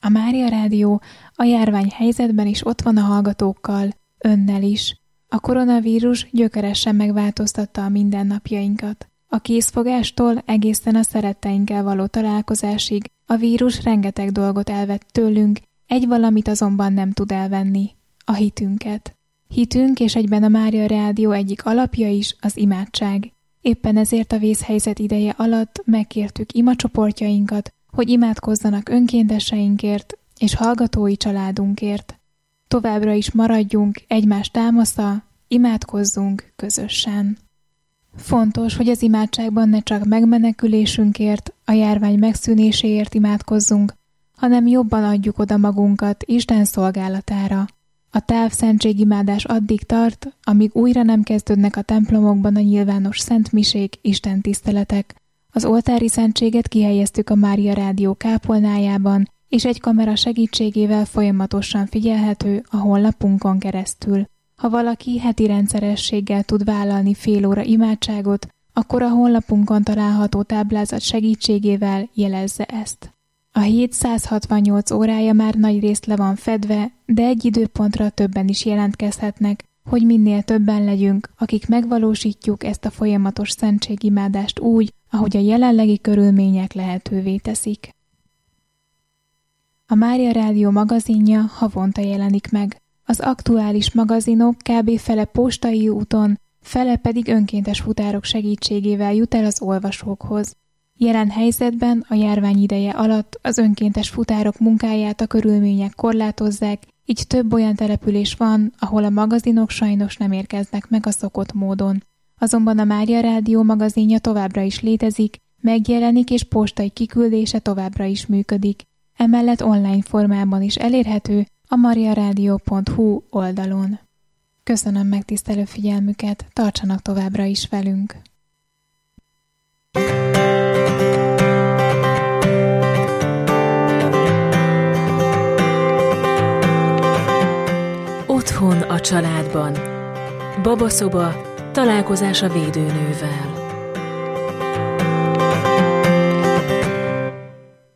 A Mária Rádió a járványhelyzetben is ott van a hallgatókkal, önnel is. A koronavírus gyökeresen megváltoztatta a mindennapjainkat. A készfogástól egészen a szeretteinkkel való találkozásig a vírus rengeteg dolgot elvett tőlünk, egy valamit azonban nem tud elvenni, a hitünket. Hitünk és egyben a Mária Rádió egyik alapja is az imádság. Éppen ezért a vészhelyzet ideje alatt megkértük imacsoportjainkat, hogy imádkozzanak önkénteseinkért és hallgatói családunkért. Továbbra is maradjunk egymás támasza, imádkozzunk közösen. Fontos, hogy az imádságban ne csak megmenekülésünkért, a járvány megszűnéséért imádkozzunk, hanem jobban adjuk oda magunkat Isten szolgálatára. A távszentségimádás addig tart, amíg újra nem kezdődnek a templomokban a nyilvános szentmisék, istentiszteletek. Az oltári szentséget kihelyeztük a Mária Rádió kápolnájában, és egy kamera segítségével folyamatosan figyelhető a honlapunkon keresztül. Ha valaki heti rendszerességgel tud vállalni fél óra imádságot, akkor a honlapunkon található táblázat segítségével jelezze ezt. A hét 168 órája már nagyrészt le van fedve, de egy időpontra többen is jelentkezhetnek, hogy minél többen legyünk, akik megvalósítjuk ezt a folyamatos szentségimádást úgy, ahogy a jelenlegi körülmények lehetővé teszik. A Mária Rádió magazinja havonta jelenik meg. Az aktuális magazinok kb. Fele postai úton, fele pedig önkéntes futárok segítségével jut el az olvasókhoz. Jelen helyzetben a járvány ideje alatt az önkéntes futárok munkáját a körülmények korlátozzák, így több olyan település van, ahol a magazinok sajnos nem érkeznek meg a szokott módon. Azonban a Mária Rádió magazinja továbbra is létezik, megjelenik és postai kiküldése továbbra is működik. Emellett online formában is elérhető a mariaradio.hu oldalon. Köszönöm megtisztelő figyelmüket, tartsanak továbbra is velünk! Otthon a családban. Babaszoba, találkozás a védőnővel.